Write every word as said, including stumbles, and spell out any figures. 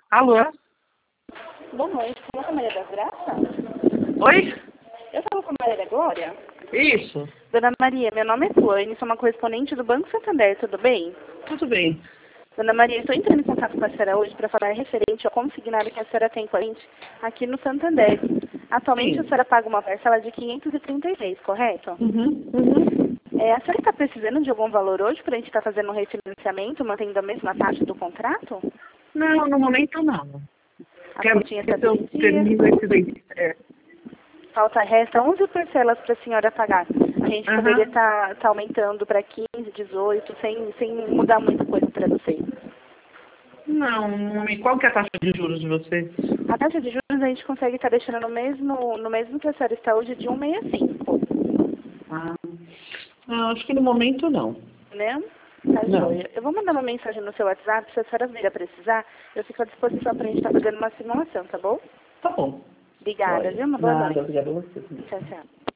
Alô? Boa noite, fala com a Maria das Graças? Oi? Eu falo com a Maria da Glória? Isso. Dona Maria, meu nome é Tuane, sou uma correspondente do Banco Santander, tudo bem? Tudo bem. Dona Maria, estou entrando em contato com a senhora hoje para falar referente ao consignado que a senhora tem com a gente aqui no Santander. Atualmente Sim. a senhora paga uma parcela de quinhentos e trinta e seis, correto? Uhum, uhum. É, a senhora está precisando de algum valor hoje para a gente estar fazendo um refinanciamento, mantendo a mesma taxa do contrato? Não, no momento não. A Quero continha ver está se eu em dia. termino esse daí. É. Falta, resta onze parcelas para a senhora pagar. A gente Aham. poderia estar tá, tá aumentando para quinze, dezoito, sem, sem mudar muita coisa para vocês. Não, no momento. Qual que é a taxa de juros de vocês? A taxa de juros a gente consegue estar deixando no mesmo, no mesmo que a senhora está hoje, de cento e sessenta e cinco. Ah, não, acho que no momento não. Né? Tá Não. joia. Eu vou mandar uma mensagem no seu WhatsApp, se a senhora vir a precisar, eu fico à disposição para a gente estar fazendo uma simulação, tá bom? Tá bom. Obrigada, Joia. viu? Uma boa Nada, noite. obrigado a você. Tchau, tchau.